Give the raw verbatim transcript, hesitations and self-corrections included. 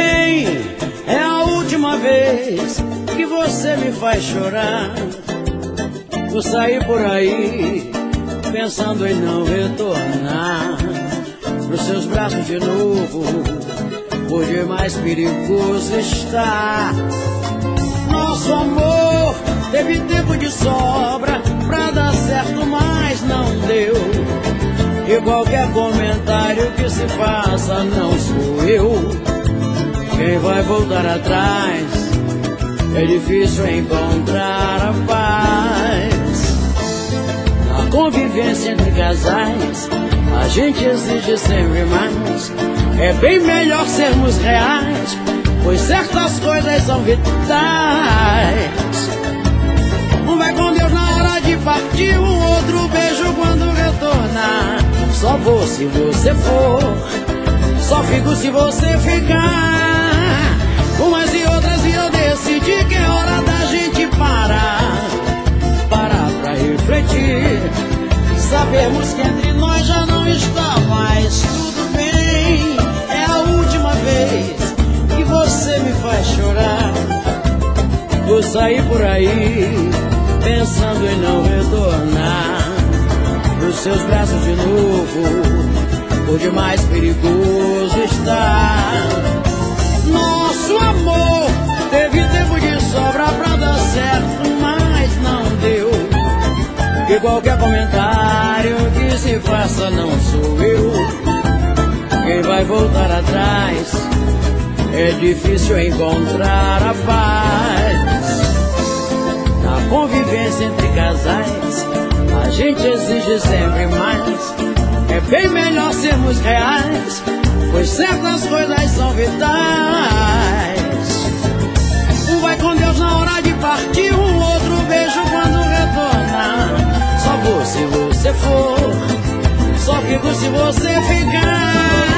bem, é a última vez que você me faz chorar. Vou sair por aí pensando em não retornar pros seus braços de novo, por demais perigoso está. Nosso amor teve tempo de sobra pra dar certo, mas não deu. E qualquer comentário que se faça não sou eu quem vai voltar atrás. É difícil encontrar a paz. Na convivência entre casais, a gente exige sempre mais. É bem melhor sermos reais, pois certas coisas são vitais. Um vai com Deus na hora de partir, um outro beijo quando retornar. Só vou se você for, só fico se você ficar. Umas e outras e eu decidi que é hora da gente parar. Parar pra refletir, sabemos que entre nós já não está mais tudo bem. É a última vez que você me faz chorar. Vou sair por aí pensando em não retornar pros seus braços de novo, por demais perigoso está. Nosso amor teve tempo de sobra pra dar certo, mas não deu. E qualquer comentário que se faça não sou eu quem vai voltar atrás. É difícil encontrar a paz. Na convivência entre casais, a gente exige sempre mais. É bem melhor sermos reais, pois certas coisas são vitais. Um vai com Deus na hora de partir, um outro beijo quando retornar. Só vou se você for, só fico se você ficar.